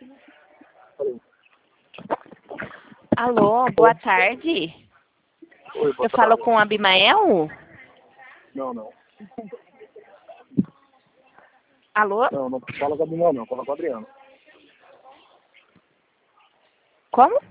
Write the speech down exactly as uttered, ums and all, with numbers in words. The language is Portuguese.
Alô, boa tarde. Oi, boa Eu falo tarde. com o Abimael? Não, não. Alô? Não, não fala com a Adriana, não. Fala com a Adriana. Como?